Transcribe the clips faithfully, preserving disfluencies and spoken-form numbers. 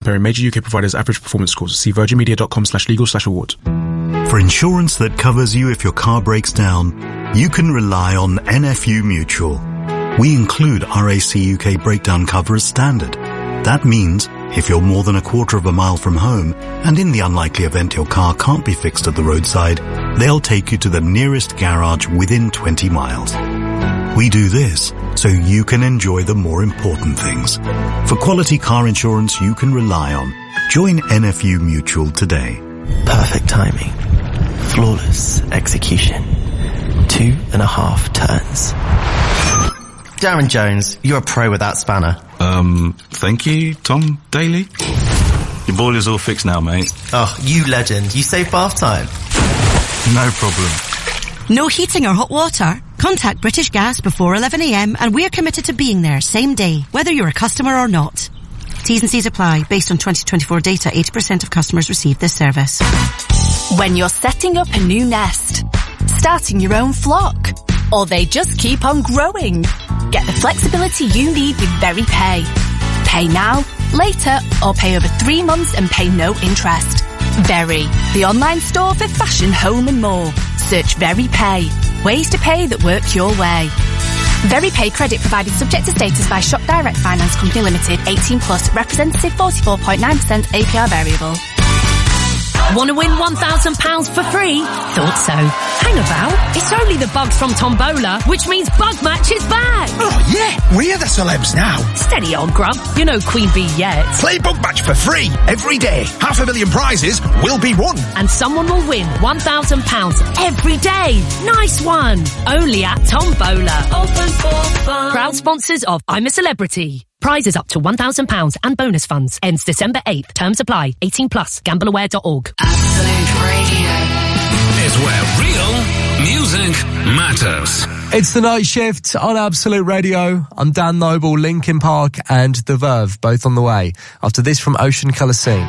Comparing major U K providers' average performance scores. See virginmedia.com slash legal slash awards. For insurance that covers you if your car breaks down, you can rely on N F U Mutual. We include R A C U K breakdown cover as standard. That means if you're more than a quarter of a mile from home, and in the unlikely event your car can't be fixed at the roadside, they'll take you to the nearest garage within twenty miles. We do this so you can enjoy the more important things. For quality car insurance you can rely on, join N F U Mutual today. Perfect timing. Flawless execution. Two and a half turns. Darren Jones, you're a pro with that spanner. Um, thank you, Tom Daly. Your boiler's all fixed now, mate. Oh, you legend. You save bath time. No problem. No heating or hot water? Contact British Gas before eleven a m and we're committed to being there same day, whether you're a customer or not. T's and C's apply. Based on twenty twenty-four data, eighty percent of customers receive this service. When you're setting up a new nest, starting your own flock, or they just keep on growing, get the flexibility you need with VeryPay. Pay now, later, or pay over three months and pay no interest. Very, the online store for fashion, home and more. Search VeryPay. Ways to pay that work your way. VeryPay credit provided subject to status by Shop Direct Finance Company Limited, eighteen plus, representative forty-four point nine percent A P R variable. Want to win one thousand pounds for free? Thought so. Hang about. It's only the bugs from Tombola, which means Bug Match is back. Oh, yeah. We're the celebs now. Steady on, Grub. You're no Queen Bee yet. Play Bug Match for free every day. Half a million prizes will be won. And someone will win one thousand pounds every day. Nice one. Only at Tombola. Open for fun. Proud sponsors of I'm a Celebrity. Prizes up to one thousand pounds and bonus funds. Ends December eighth. Terms apply. eighteen plus. Gamble aware dot org. Absolute Radio is where real music matters. It's the night shift on Absolute Radio. I'm Dan Noble, Linkin Park and The Verve, both on the way. After this from Ocean Colour Scene.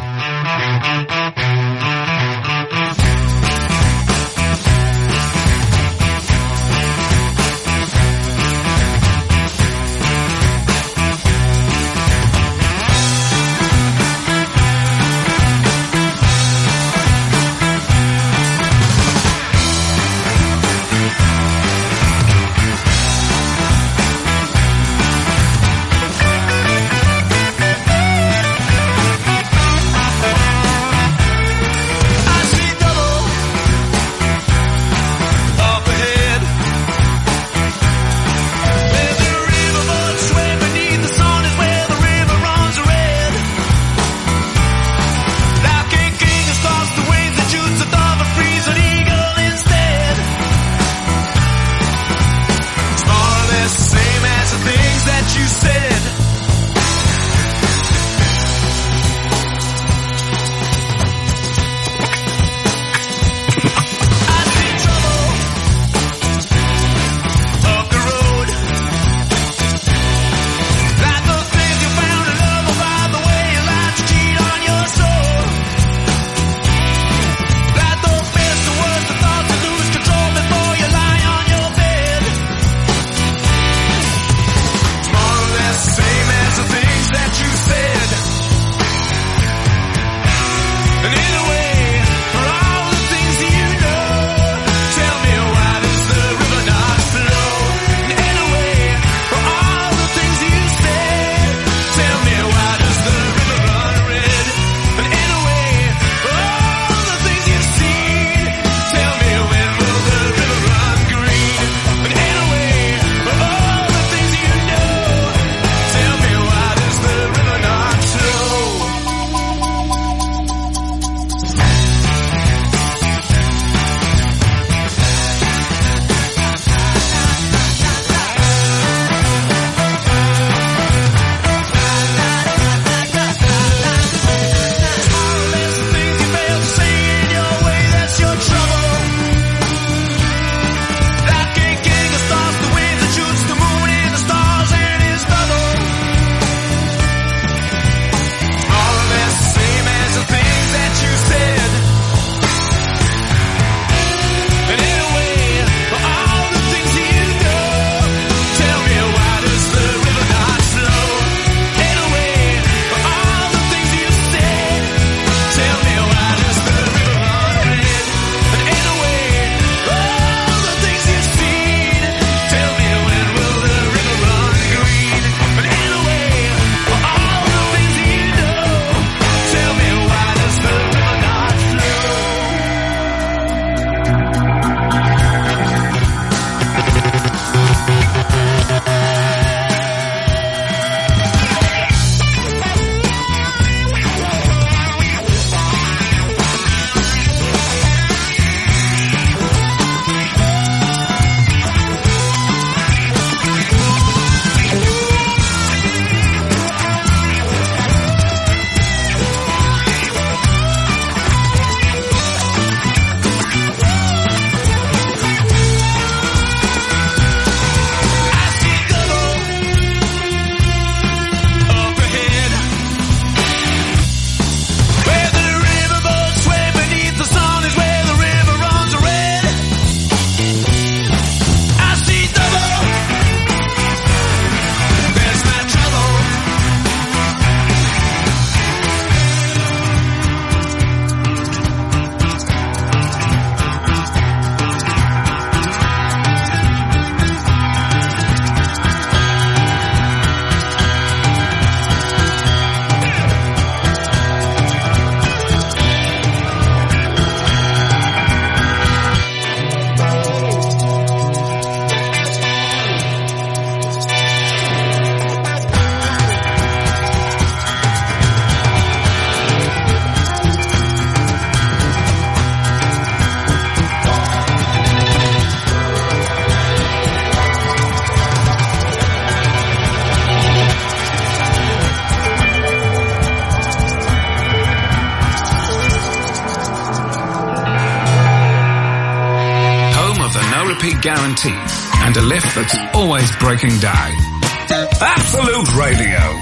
repeat guarantee, and a lift that's always breaking down. Absolute Radio.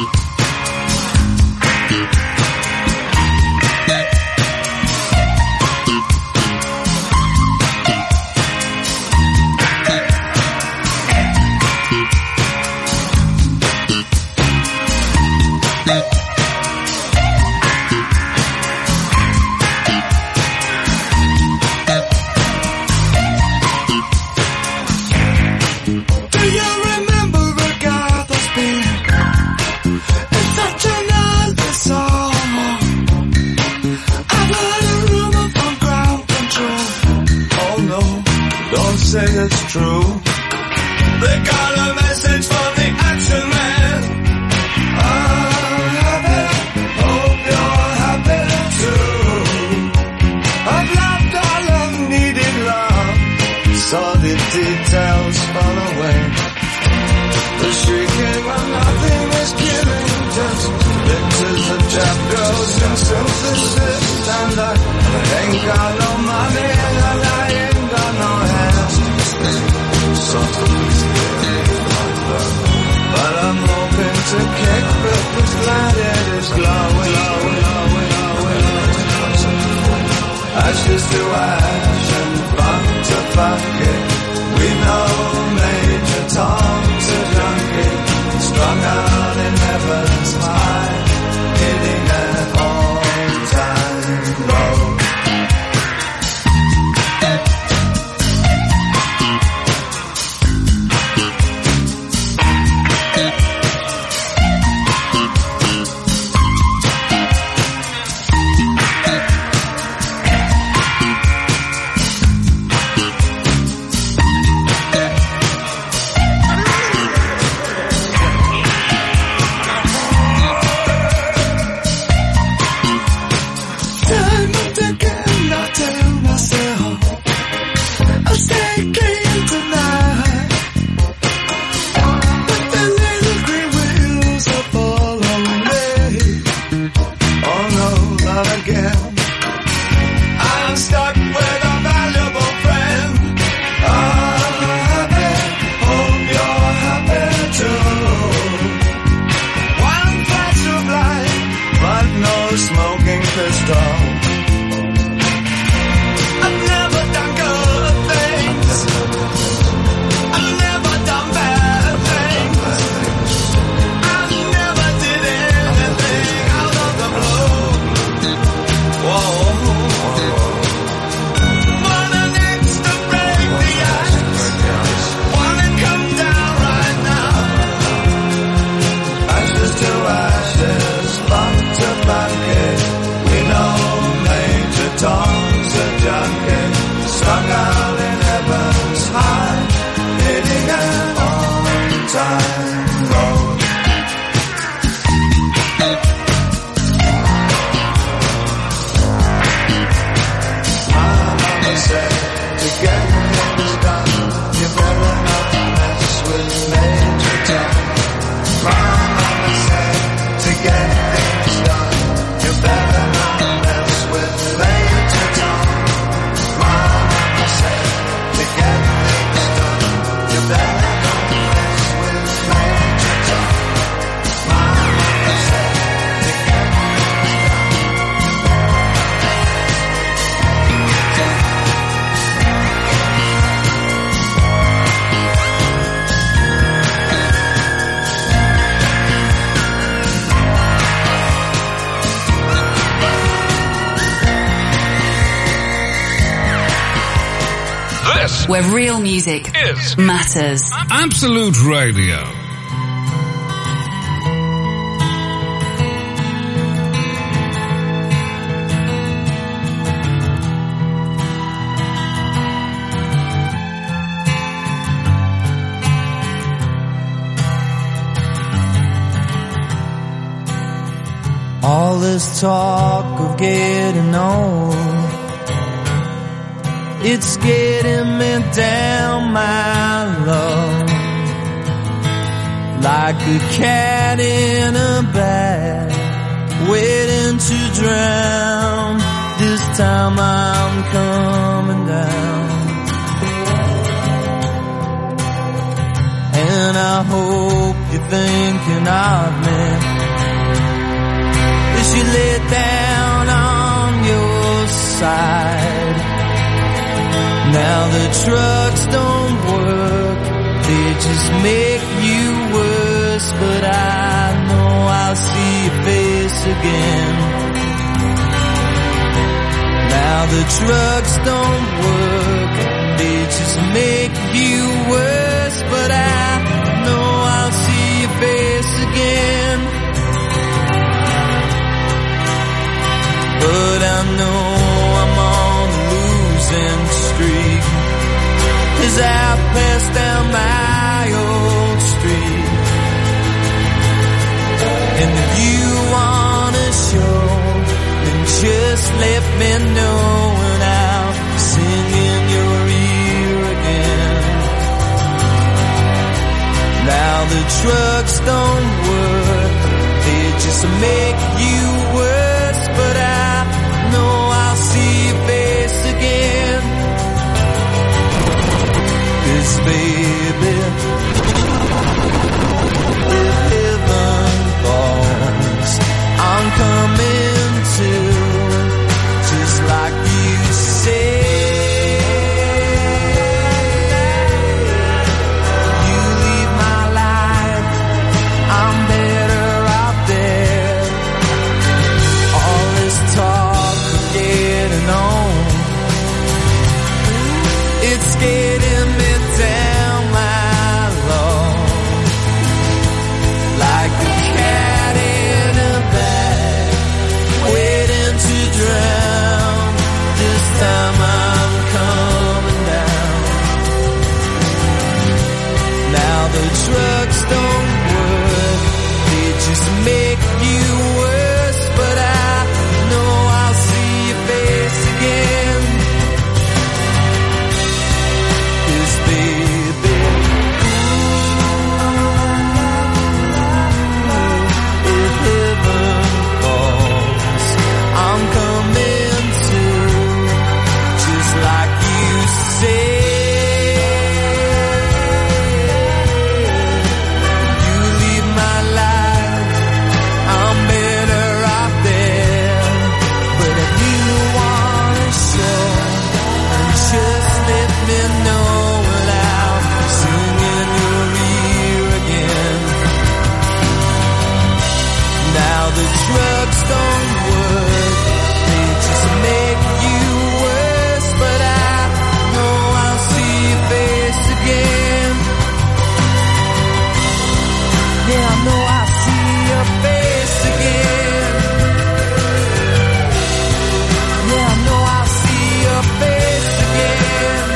It's true. They got a message from the action man. I'm happy, hope you're happy too. I've loved all I've needed love, saw the details fall away. The shrieking when nothing is killing, just pictures of chapters and synthesis. And I ain't got no money and I ain't got no hands. But I'm hoping to kick but this planet is glowing, glowing, glowing, glowing. Ashes to ash and funk to bucket. We know Major Tom's a junkie, strung out in heaven's high, hitting an all-time low. Where real music is matters. Absolute Radio. All this talk of getting old, it's getting me down, my love, like a cat in a bag, waiting to drown. This time I'm coming down. I hope you're thinking of me. As you lay down on your side. Now the drugs don't work, they just make you worse. But I know I'll see your face again. Now the drugs don't work, they just make you worse. But I know I'll see your face again. But I know I'm on a losing streak as I pass down my old street. And if you wanna show, then just let me know and I'll sing in your ear again. Now the drugs don't work, they just make you worse. But I know I'll see your face again. 'Cause baby, if heaven falls, I'm coming to, just like you say. You leave my life, I'm better out there. All this talk of getting on, it's getting me down my lawn. Like a cat in a bag, waiting to drown. This time I'm coming down. Now the drugs don't work, they just make you worse. But I know I'll see your face again. 'Cause baby, if heaven falls, I'm coming to, just like you say. You leave my life, I'm better out there. But if you wanna show, then just let me know and I'll sing in your ear again. Now the drugs don't work, they just make you worse. But I know I'll see your face again. Yeah, I know I'll see your face again. Yeah, I know I'll see your face again.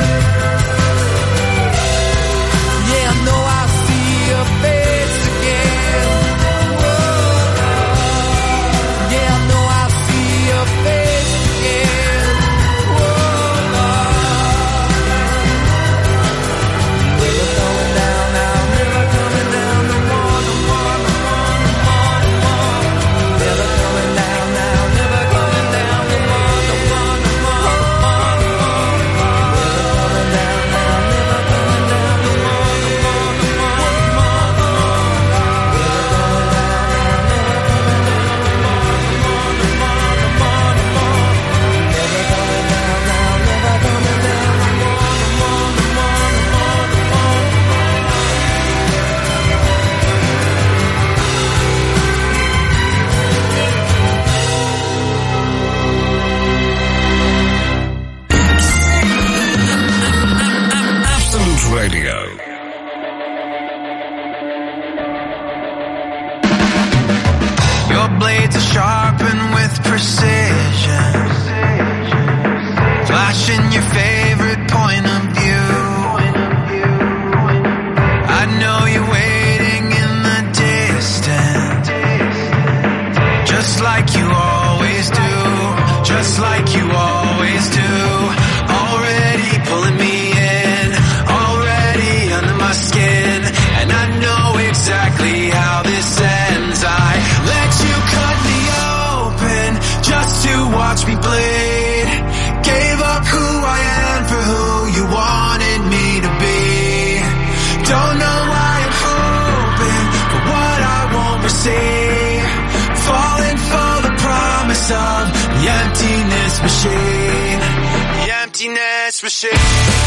Yeah, I know I'll see your face again. Yeah, I know I'll see your face again. Never going down now, never coming down no more, no more, no more, no more, no more. Never coming down now, never coming down no more, no more, no more, no more, no more. Never coming down now, never coming down no more, no more, no more, no more, no more. Never coming down now, never coming down no more, no more, no more, no more, no more. Never coming down now, never coming down no more, no more, no more, no more, no more. Absolute Radio. Your blades are sharpened with precision, flashing your favorite point of view. I know you're waiting in the distance, just like you always do, just like you always do. Already pulling me in, already under my skin, and I know exactly how this ends. I let you cut me open just to watch me bleed. Gave up who I am for who you wanted me to be. Don't know why I'm home. emptiness machine. The emptiness machine.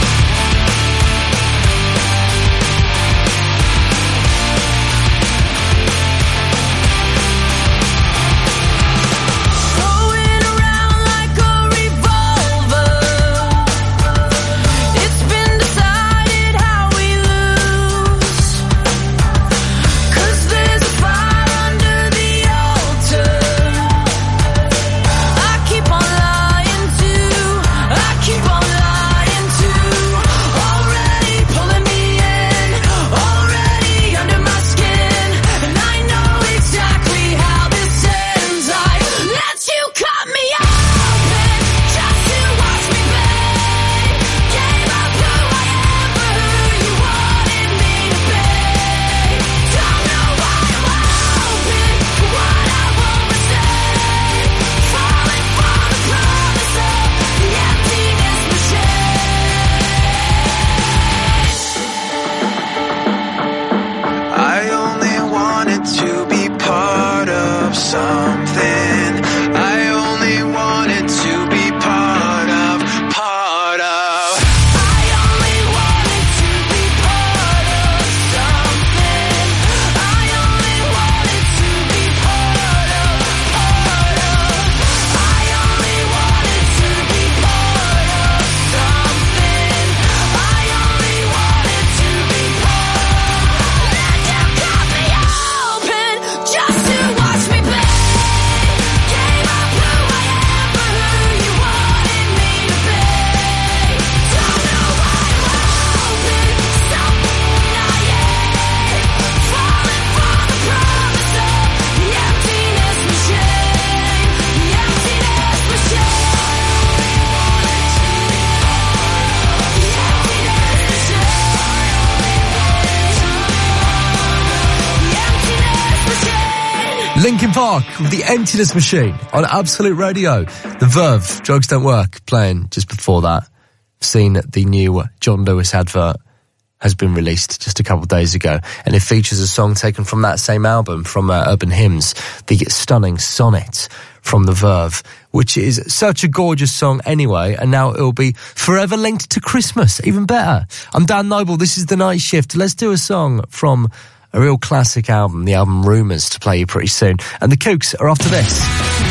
Linkin Park with The Emptiness Machine on Absolute Radio. The Verve, Drugs Don't Work, playing just before that. I've seen the new John Lewis advert has been released just a couple of days ago, and it features a song taken from that same album, from uh, Urban Hymns, the stunning Sonnet from The Verve, which is such a gorgeous song anyway, and now it'll be forever linked to Christmas, even better. I'm Dan Noble, this is The Night Shift. Let's do a song from a real classic album, the album Rumours, to play you pretty soon. And the Kooks are after this.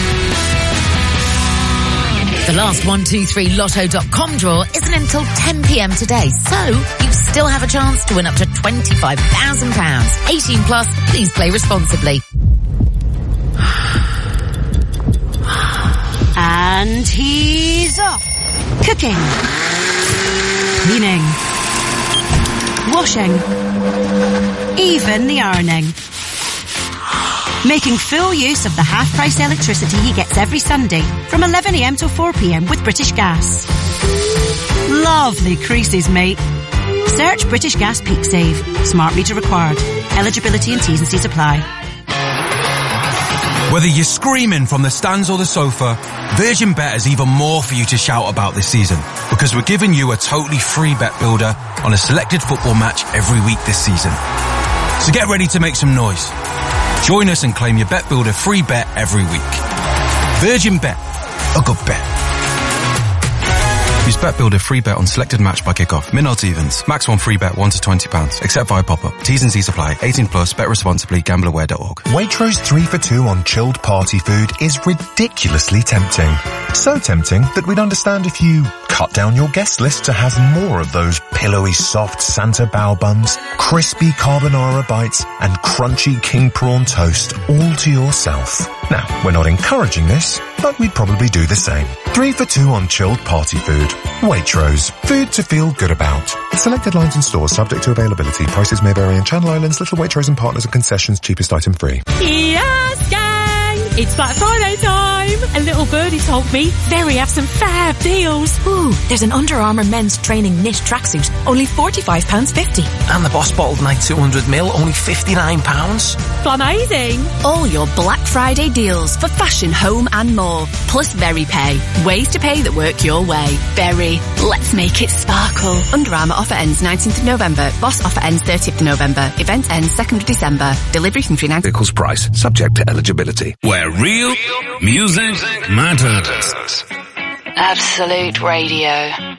The last one two three lotto dot com draw isn't until ten p.m. today, so you still have a chance to win up to twenty-five thousand pounds. eighteen plus, please play responsibly. And he's off. Cooking. Cleaning. Washing. Even the ironing. Making full use of the half-price electricity he gets every Sunday from eleven a.m. till four p.m. with British Gas. Lovely creases, mate. Search British Gas Peak Save. Smart meter required. Eligibility and T's and C's apply. Whether you're screaming from the stands or the sofa, Virgin Bet has even more for you to shout about this season, because we're giving you a totally free bet builder on a selected football match every week this season. So get ready to make some noise. Join us and claim your Bet Builder free bet every week. Virgin Bet, a good bet. Use Bet Builder free bet on selected match by kickoff. Min odds evens. Max one free bet one to twenty pounds. Except via pop-up. T's and C's apply. eighteen plus. Bet responsibly. Gamble aware dot org. Waitrose three for two on chilled party food is ridiculously tempting. So tempting that we'd understand if you cut down your guest list to have more of those pillowy soft Santa bao buns, crispy carbonara bites, and crunchy king prawn toast all to yourself. Now, we're not encouraging this, but we'd probably do the same. Three for two on chilled party food. Waitrose. Food to feel good about. Selected lines and stores subject to availability. Prices may vary in Channel Islands, Little Waitrose and Partners and Concessions. Cheapest item free. Yes, gang! It's Black Friday time! A little birdie told me Very have some fab deals. Ooh, there's an Under Armour men's training knit tracksuit, only forty-five pounds fifty. And the Boss Bottled Night two hundred mil, only fifty-nine pounds. Amazing! All your Black Friday deals for fashion, home and more. Plus Very Pay. Ways to pay that work your way. Very. Let's make it sparkle. Under Armour offer ends nineteenth of November. Boss offer ends thirtieth of November. Event ends second of December. Delivery from three ninety. Vehicles price, subject to eligibility. Where real music Music matters. Absolute Radio.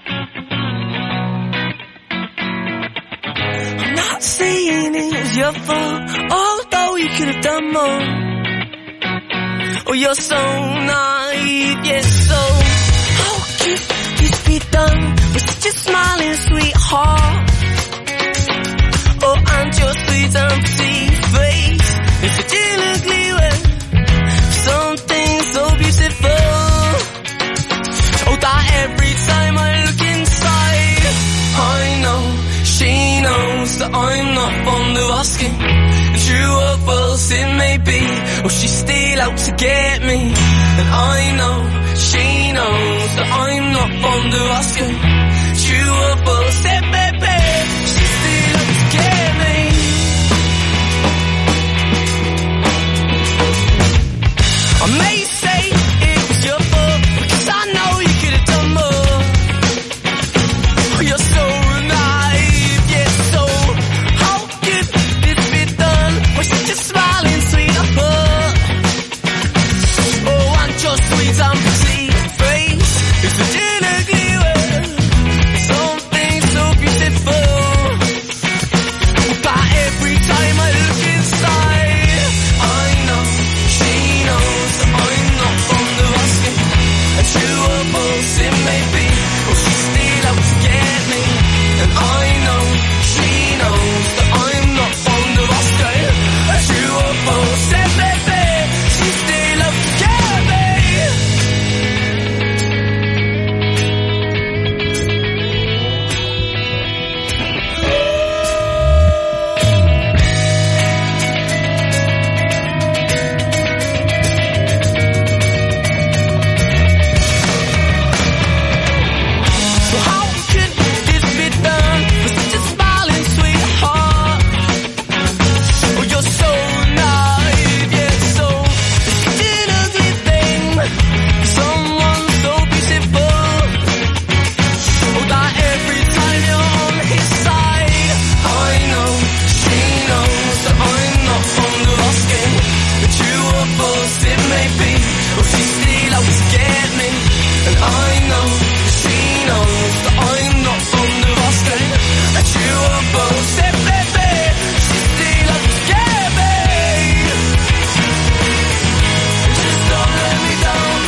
I'm not saying it was your fault, although you could have done more. Oh, you're so naive, yes, so how could this be done with such a smiling sweetheart? Oh, and your sweet and pretty face is such an ugly way. Something so beautiful. Oh, that every time I look inside, I know she knows that I'm not fond of asking. True or false it may be, oh, she's still out to get me. And I know she knows that I'm not fond of asking. True or false it may be, she's still out to get me. I may say it was your fault, because I know you could have done more. Oh, you're so naive, yes, so how could this be done with such a smiling sweetheart? Oh, and your sweet and pretty face is such an ugly word. Something so beautiful. But every time I look inside, I know she knows that I'm not fond of asking. And true or false it may be, oh, she's still out to get me. And I know she knows that I'm not fond of asking. And true or false it may be, she's still out to get me. So how could this be done with such a smiling sweetheart? Oh, you're so naive, yes, so it's such an ugly thing. Someone so beautiful. Oh, that every time you're on his side, I know she knows that I'm not fond of asking. But true or false it may be, oh, she's still out to get me. And I know she knows that I'm not fond of asking. And true or false it may be, she's still out to get me. Just don't let me down.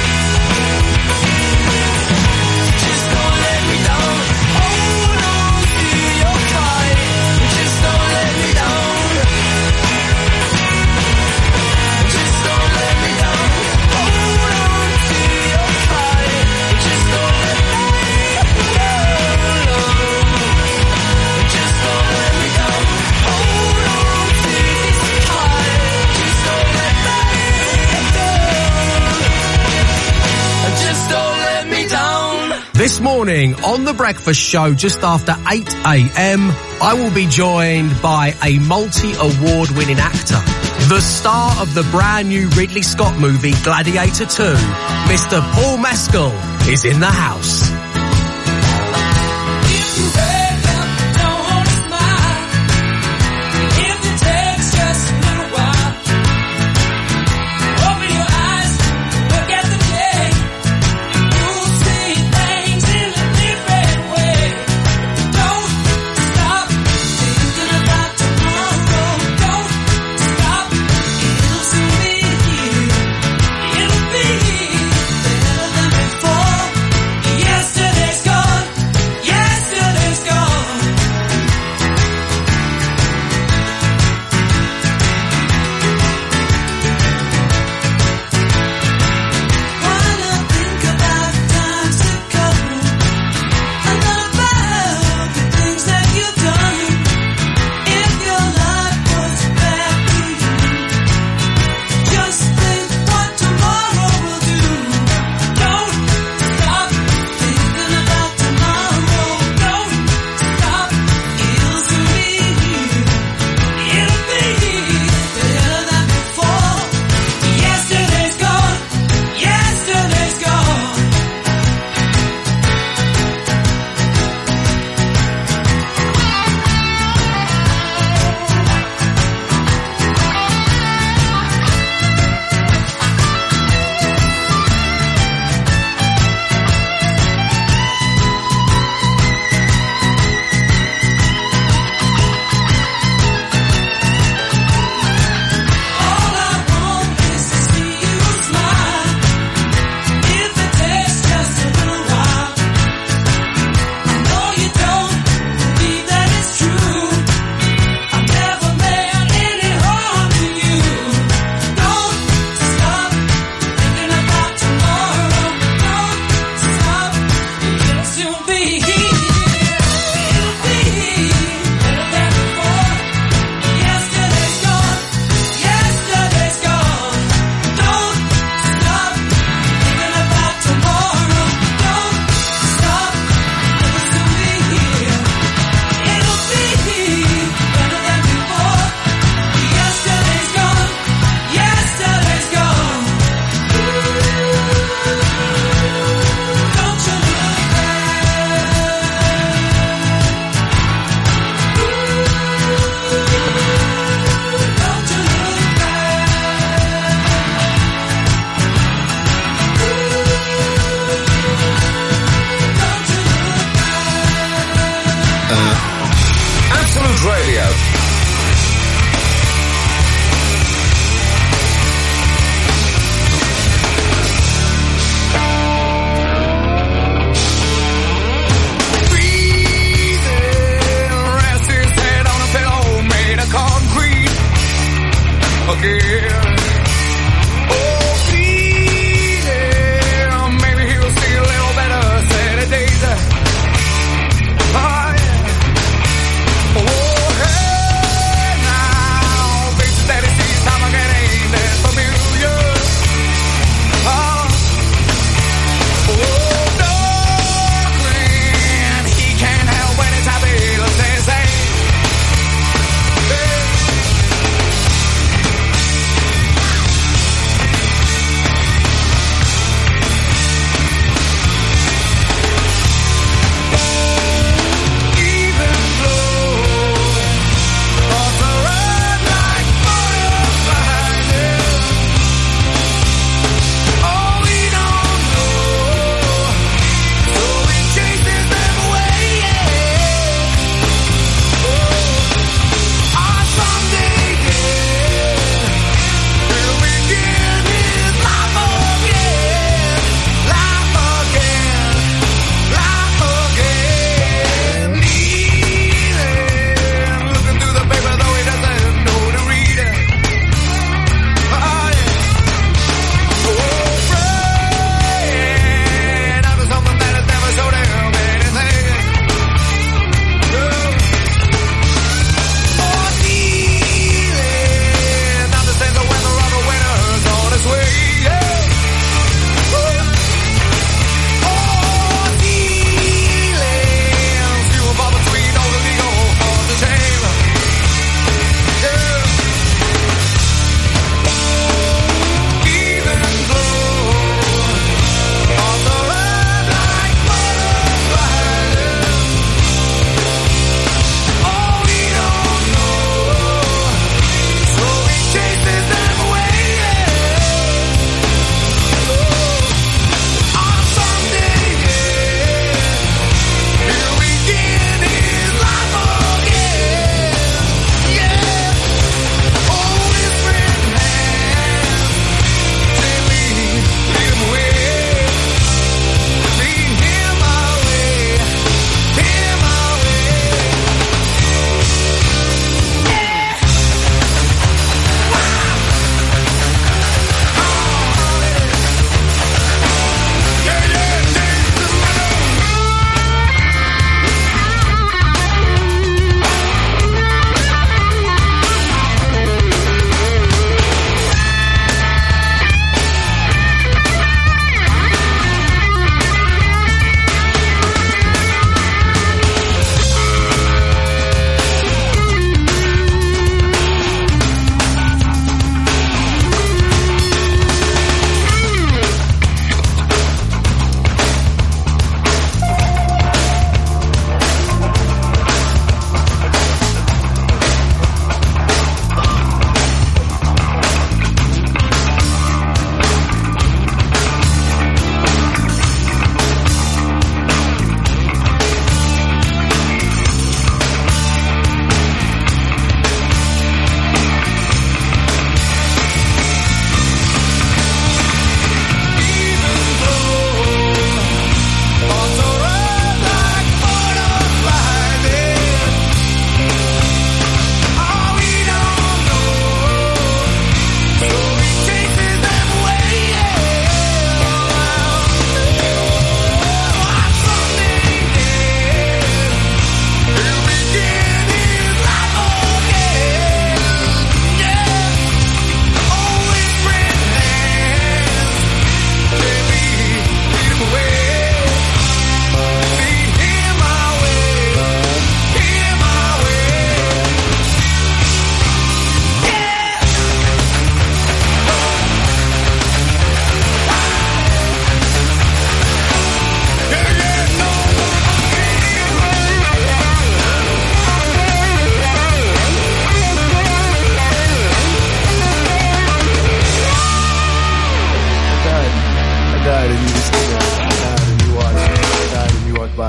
Just don't let me down. Hold on to your fight. Just don't let me down. Just don't let me down. Hold on to your fight. Just don't let me down. Just don't let me down. Hold on to this fight. Just don't let me down. Just don't let me down. This morning on The Breakfast Show, just after eight a.m, I will be joined by a multi-award winning actor. The star of the brand new Ridley Scott movie Gladiator two, Mister Paul Mescal, is in the house. Yesterday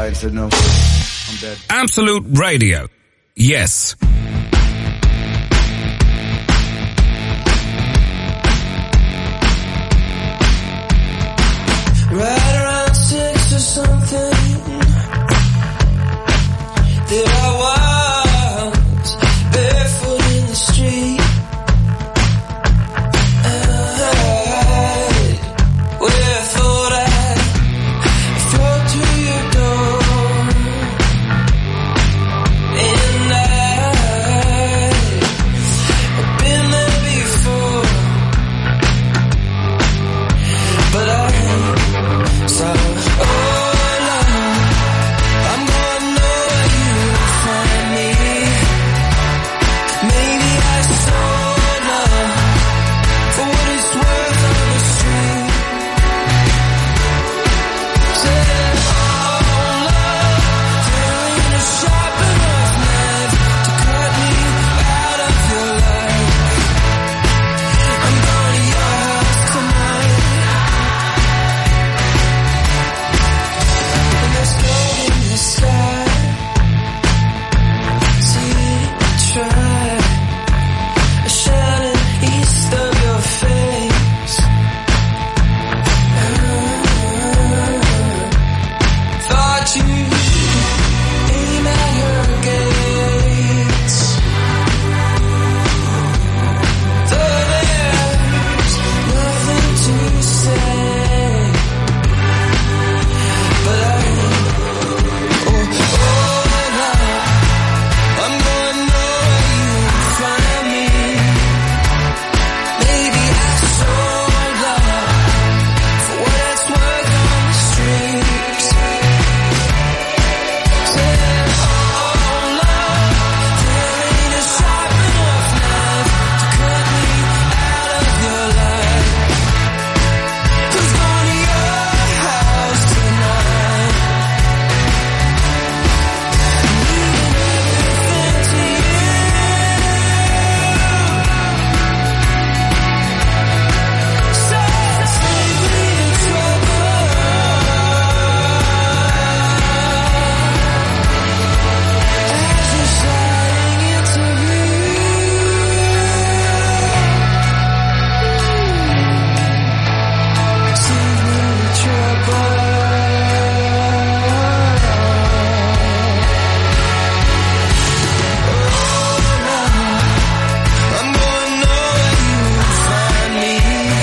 guy and said, no, I'm dead. Absolute Radio. Yes. Right around six or something, there I was, barefoot in the street. I, where I thought I'd fall to your door, and I, I've been there before, but I. So, oh Lord, I'm gonna know where you will find me. Maybe I sold love for what it's worth on the street. Said, oh love, there ain't a sharp enough knife to cut me out of your life. I'm going to your house tonight. There's gold in the sky. See, try a shining east of your face. Thought you aim at her gates. Though there's nothing to say, but I. Oh, oh, love, I'm gonna know where you find me. Maybe I sold love for what it's worth on the streets. Said, oh, love, there ain't a sharp enough knife to cut me out of your life. Who's going to your house tonight? I'm gonna know where you find me.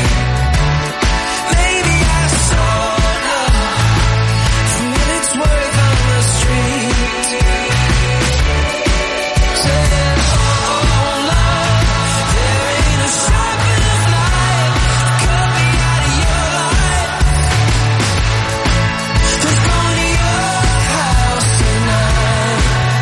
Maybe I sold love for what it's worth on the street. Said, oh love, there ain't a sharp enough knife to cut me out of your life. Who's going to your house tonight?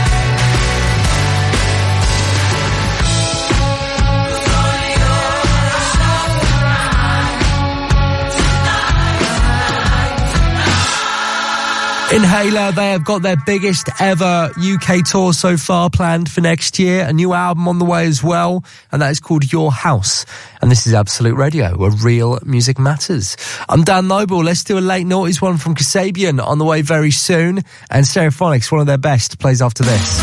Inhaler, they have got their biggest ever U K tour so far planned for next year. A new album on the way as well, and that is called Your House. And this is Absolute Radio, where real music matters. I'm Dan Noble. Let's do a late noughties one from Kasabian on the way very soon. And Stereophonics, one of their best, plays after this.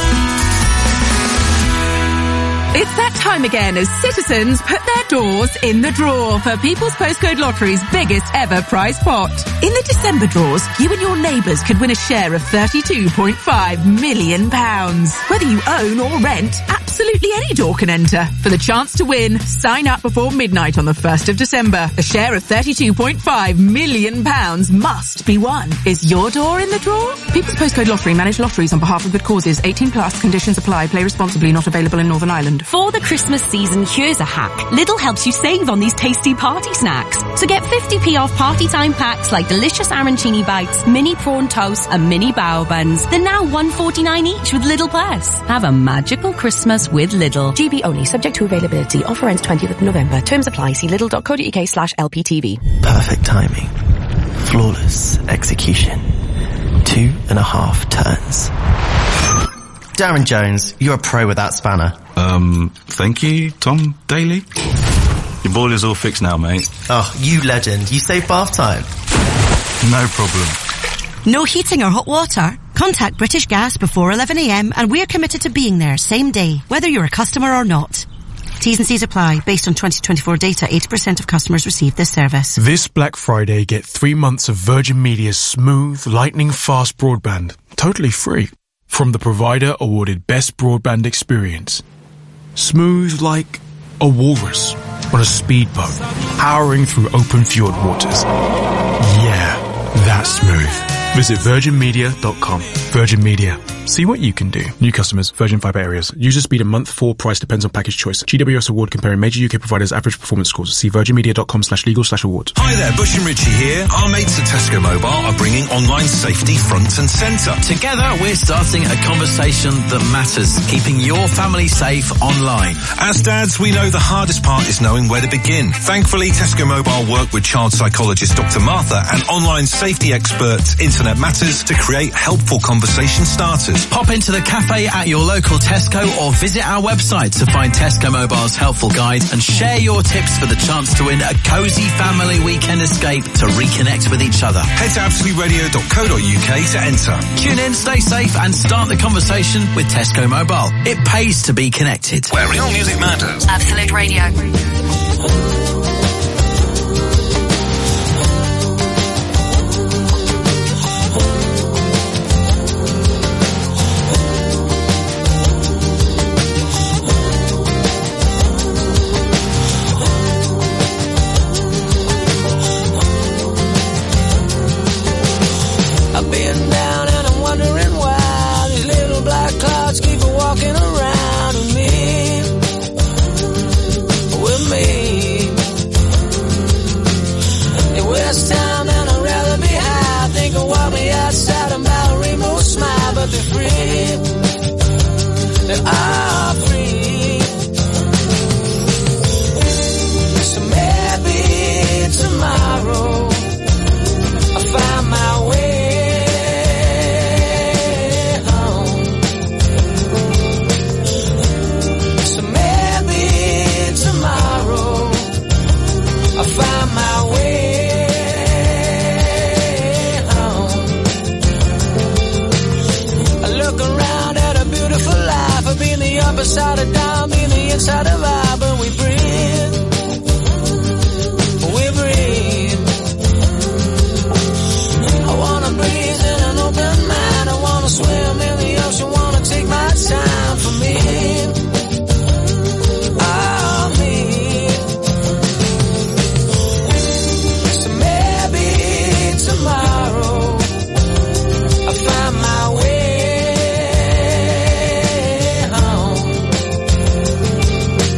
It's that time again as citizens put their doors in the drawer for People's Postcode Lottery's biggest ever prize pot. In the December draws, you and your neighbours could win a share of thirty-two point five million pounds. Whether you own or rent, absolutely any door can enter. For the chance to win, sign up before midnight on the first of December. A share of thirty-two point five million pounds must be won. Is your door in the drawer? People's Postcode Lottery manage lotteries on behalf of good causes. eighteen plus, conditions apply. Play responsibly, not available in Northern Ireland. For the Christmas season, here's a hack. Lidl helps you save on these tasty party snacks. So get fifty p off party time packs like delicious arancini bites, mini prawn toast and mini bao buns. They're now one forty-nine each with Lidl Plus. Have a magical Christmas with Lidl. G B only, subject to availability. Offer ends twentieth of November. Terms apply. See lidl.co.uk slash LPTV. Perfect timing. Flawless execution. Two and a half turns. Darren Jones, you're a pro with that spanner. Um, thank you, Tom Daly. Your boiler's all fixed now, mate. Oh, you legend. You saved bath time. No problem. No heating or hot water? Contact British Gas before eleven a m and we're committed to being there same day, whether you're a customer or not. T's and C's apply. Based on twenty twenty-four data, eighty percent of customers receive this service. This Black Friday, get three months of Virgin Media's smooth, lightning fast broadband, totally free, from the provider awarded Best Broadband Experience. Smooth like a walrus on a speedboat, powering through open fjord waters. Yeah, that's smooth. Visit virgin media dot com. Virgin Media. See what you can do. New customers, Virgin Fibre areas. User speed a month, four price depends on package choice. G W S award comparing major U K providers' average performance scores. See virgin media dot com slash legal slash awards. Hi there, Bush and Ritchie here. Our mates at Tesco Mobile are bringing online safety front and centre. Together, we're starting a conversation that matters, keeping your family safe online. As dads, we know the hardest part is knowing where to begin. Thankfully, Tesco Mobile work with child psychologist Doctor Martha and online safety expert Internet Matters to create helpful conversation starters. Pop into the cafe at your local Tesco or visit our website to find Tesco Mobile's helpful guide and share your tips for the chance to win a cosy family weekend escape to reconnect with each other. Head to absolute radio dot co dot U K to enter. Tune in, stay safe and start the conversation with Tesco Mobile. It pays to be connected. Where real music matters. Absolute Radio. Side of down, being the inside of I, but we breathe, we breathe. I wanna breathe in an open mind. I wanna swim in the ocean, wanna take my time for me. Oh, me. So maybe tomorrow I'll find my way.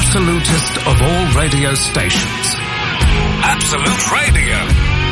absolutist of all radio stations. Absolute Radio.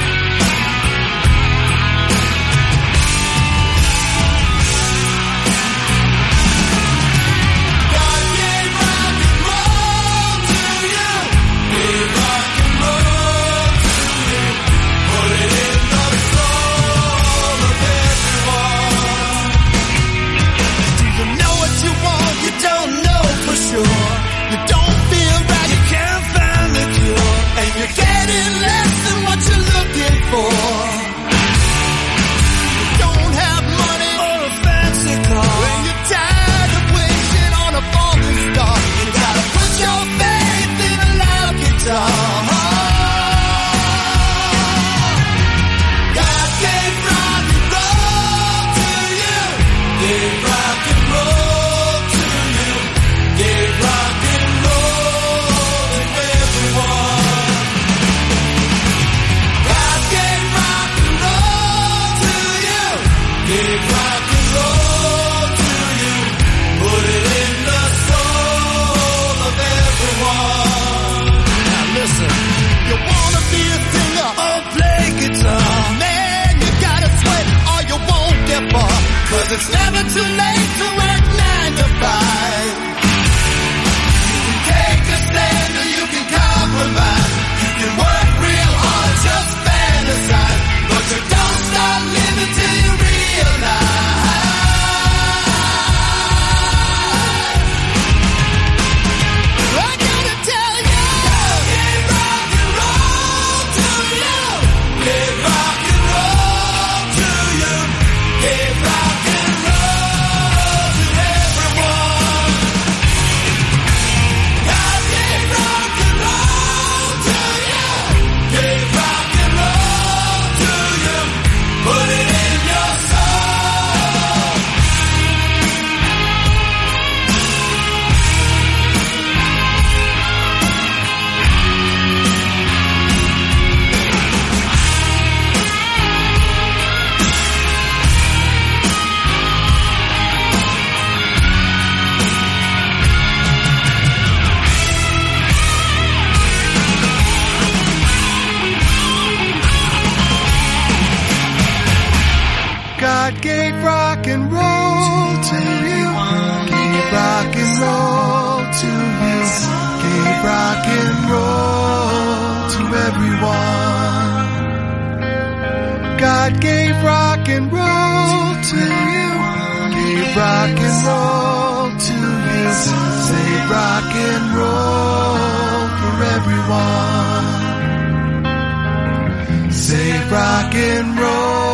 It's never too late to work nine to five. You can take a stand or you can compromise. You can work real hard, just fantasize. But you don't stop living till you realize. I gotta tell you, give rock and roll to you. Give rock and roll to you. Give rock and God gave rock and roll to you. Gave rock and roll to you. Gave rock and roll to everyone. God gave rock and roll to you. Gave rock and roll to you. Say rock and roll for everyone. Say rock and roll.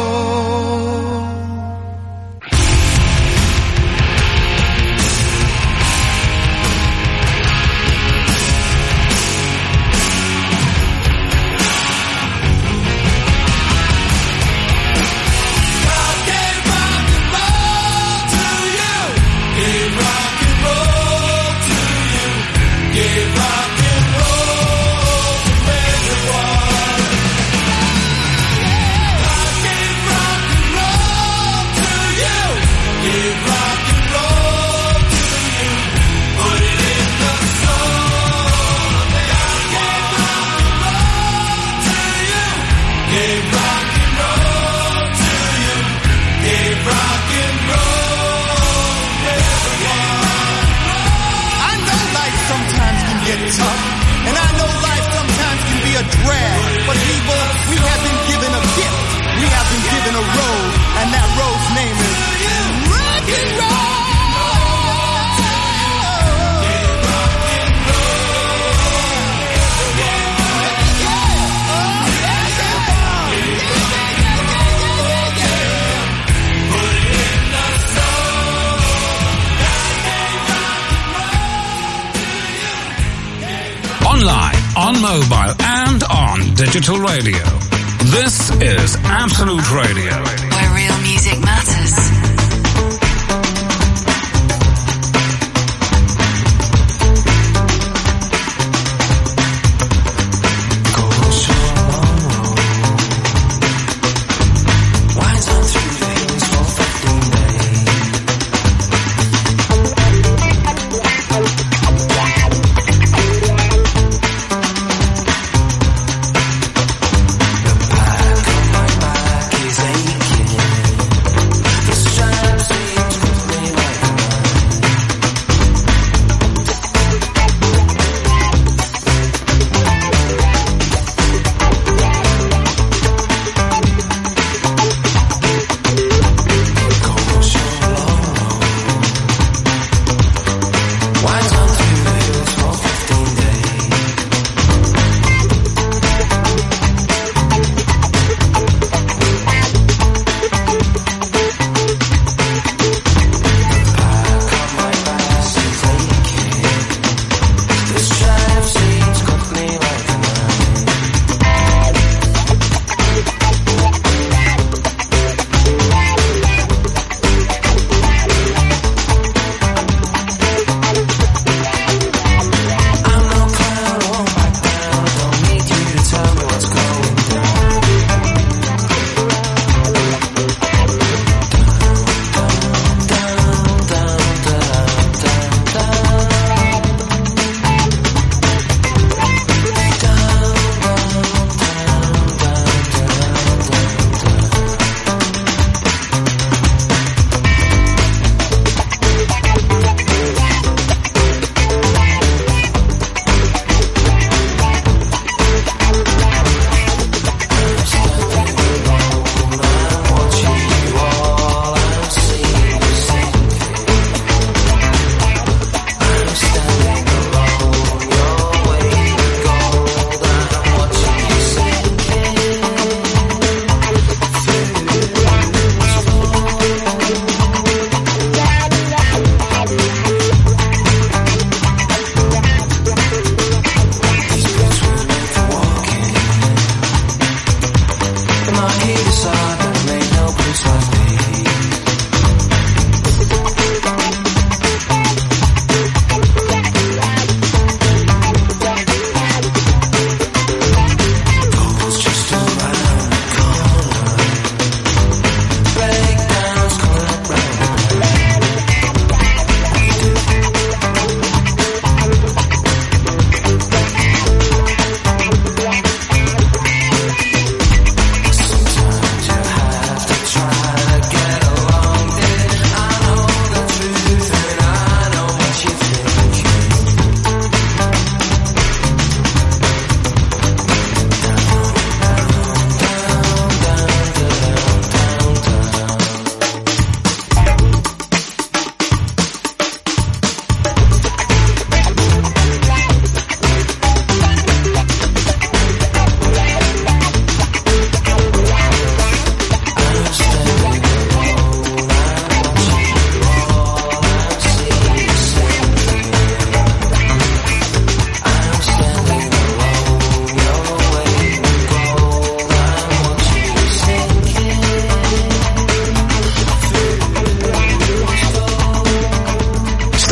Online, on mobile, and on digital radio. This is Absolute Radio. Where real music matters.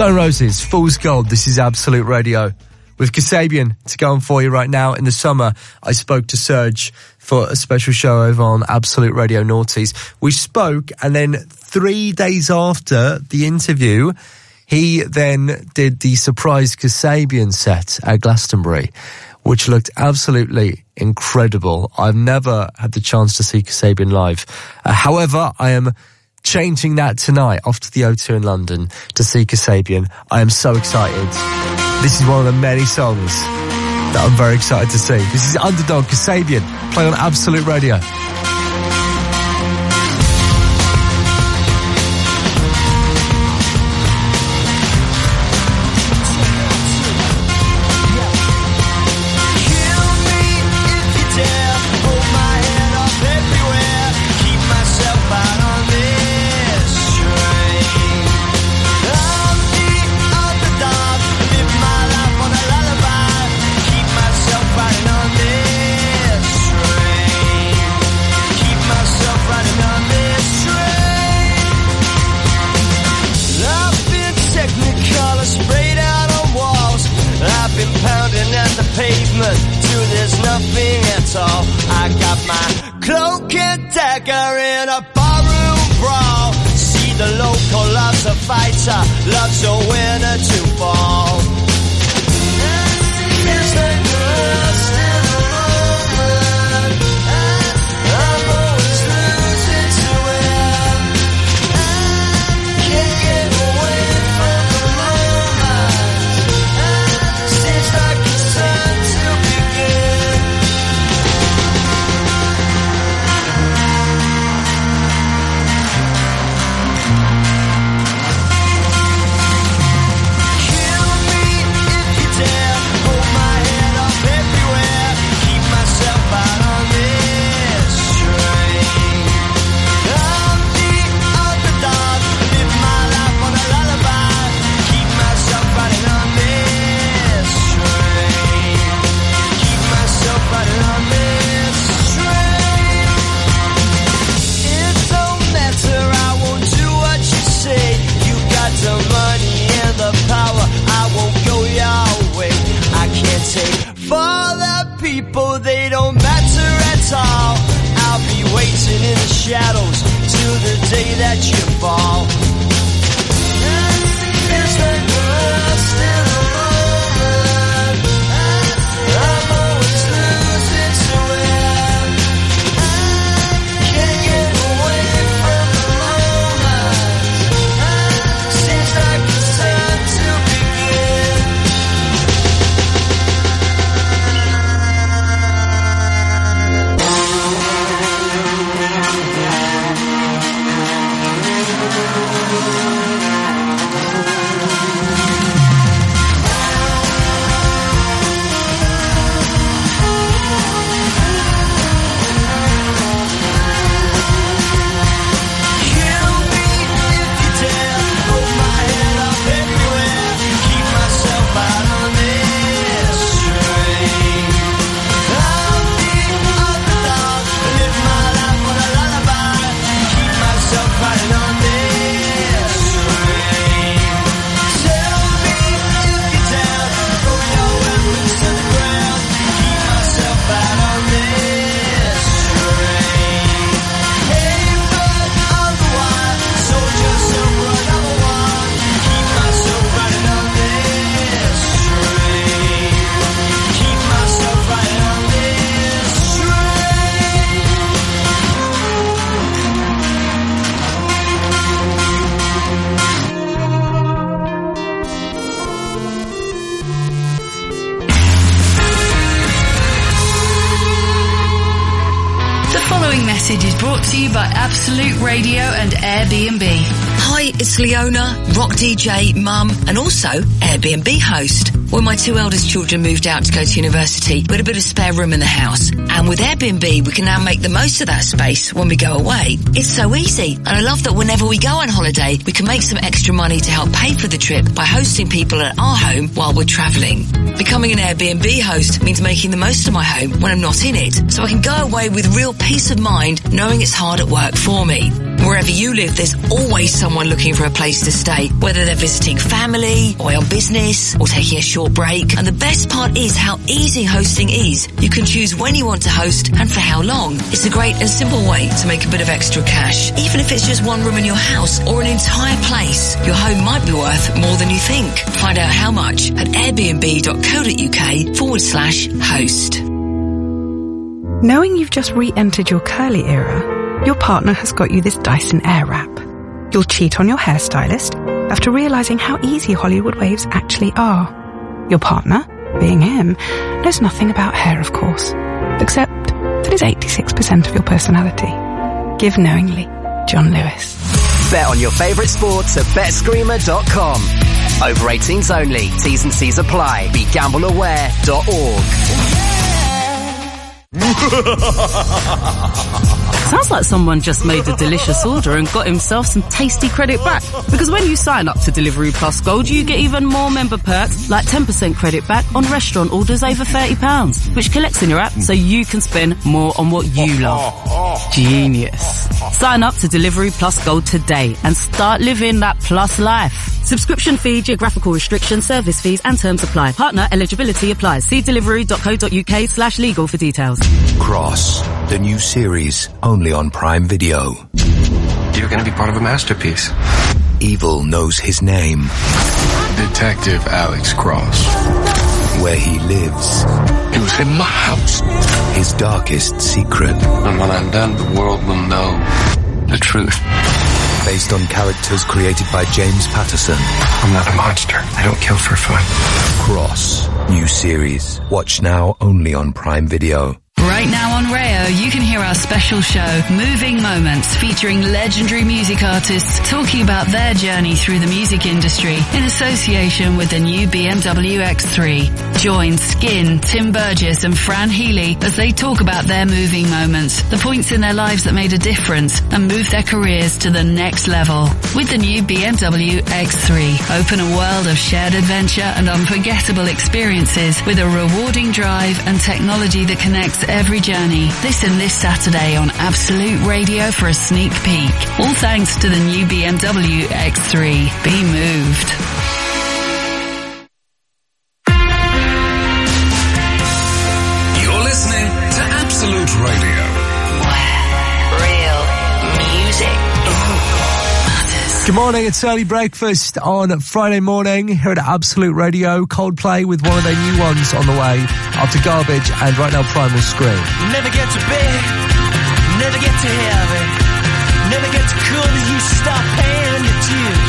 Stone Roses, Fool's Gold. This is Absolute Radio. With Kasabian to go on for you right now. In the summer, I spoke to Serge for a special show over on Absolute Radio Naughties. We spoke, and then three days after the interview, he then did the surprise Kasabian set at Glastonbury, which looked absolutely incredible. I've never had the chance to see Kasabian live. Uh, however, I am changing that tonight off to the O two in London to see Kasabian. I am so excited. This is one of the many songs that I'm very excited to see. This is Underdog, Kasabian, play on Absolute Radio. Love's a winner to fall. It's the ghost in the moment. I'm always losing to it. Can't get away from the moment. Seems like it's time to begin. Shadows till the day that you fall. It's the ghost in the moment. I'm always losing to it. Can't get away from the moment. Seems like it's time to begin. Message is brought to you by Absolute Radio and Airbnb. Hi, it's Leona, rock D J, mum, and also Airbnb host. When my two eldest children moved out to go to university, we had a bit of spare room in the house. And with Airbnb, we can now make the most of that space when we go away. It's so easy. And I love that whenever we go on holiday, we can make some extra money to help pay for the trip by hosting people at our home while we're travelling. Becoming an Airbnb host means making the most of my home when I'm not in it, so I can go away with real peace of mind knowing it's hard at work for me. Wherever you live, there's always someone looking for a place to stay, whether they're visiting family, or on business, or taking a short break. And the best part is how easy hosting is. You can choose when you want to host and for how long. It's a great and simple way to make a bit of extra cash. Even if it's just one room in your house or an entire place, your home might be worth more than you think. Find out how much at airbnb.co.uk forward slash host. Knowing you've just re-entered your curly era, your partner has got you this Dyson Airwrap. You'll cheat on your hairstylist after realising how easy Hollywood waves actually are. Your partner, being him, knows nothing about hair, of course, except that it's eighty-six percent of your personality. Give knowingly. John Lewis. Bet on your favourite sports at bet screamer dot com. Over eighteens only. T's and C's apply. Be gamble aware dot org. Sounds like someone just made a delicious order and got himself some tasty credit back. Because when you sign up to Deliveroo Plus Gold, you get even more member perks, like ten percent credit back on restaurant orders over thirty pounds, which collects in your app so you can spend more on what you love. Genius. Sign up to Deliveroo Plus Gold today and start living that plus life. Subscription fee, geographical restrictions, service fees and terms apply. Partner eligibility applies. See deliveroo.co.uk slash legal for details. Cross, the new series, only on Prime Video. You're going to be part of a masterpiece. Evil knows his name. Detective Alex Cross. Where he lives. He was in my house. His darkest secret. And when I'm done, the world will know the truth. Based on characters created by James Patterson. I'm not a monster. I don't kill for fun. Cross, new series. Watch now only on Prime Video. Right now on Rayo, you can hear our special show, Moving Moments, featuring legendary music artists talking about their journey through the music industry in association with the new B M W X three. Join Skin, Tim Burgess and Fran Healy as they talk about their moving moments, the points in their lives that made a difference and moved their careers to the next level. With the new B M W X three, open a world of shared adventure and unforgettable experiences with a rewarding drive and technology that connects every journey. Listen this Saturday on Absolute Radio for a sneak peek. All thanks to the new B M W X three. Be moved. You're listening to Absolute Radio. Where real music matters. Good morning, it's Early Breakfast on Friday morning here at Absolute Radio. Coldplay with one of their new ones on the way after Garbage and right now Primal Scream. Never get to bed, never get to heaven, never get to cool till you stop paying your dues.